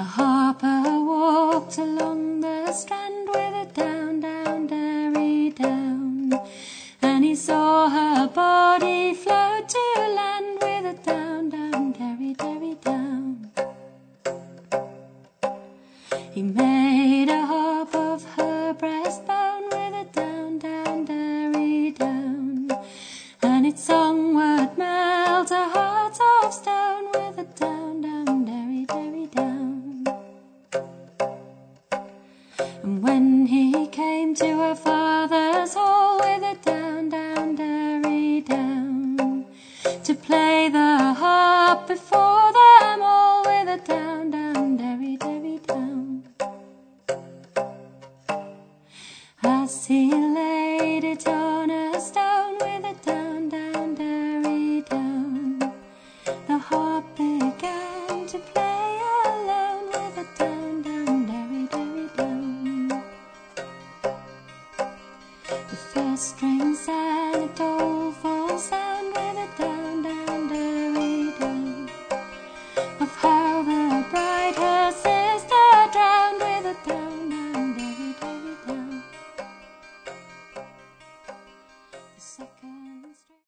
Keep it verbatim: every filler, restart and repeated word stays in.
A harper walked along the strand with a down, down, derry down, and he saw her body float to land with a down, down, derry, derry down. He made a harp of her breastbone with a down, down, derry down, and its song would melt a heart of stone with a down, down, derry, derry down. And when he came to her father's hall with a down, down, derry down, to play the harp before them all with a down, down, derry, derry down. As he laid it on a stone with a down, down, derry down, the harp began to play alone with a down, down, derry, derry down. The first string sang a do,